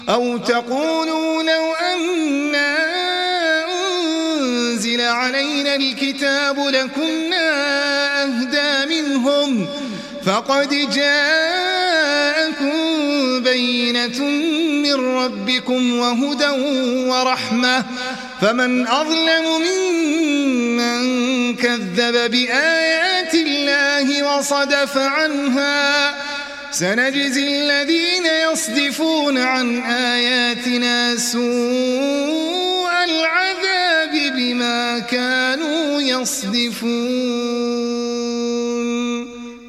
أو تقولوا لو أنا أنزل علينا الكتاب لكنا أهدى منهم فقد جاءكم بينة من ربكم وهدى ورحمة فمن أظلم ممن كذب بآيات الله وصدف عنها سنجزي الذين يصدفون عن آياتنا سوء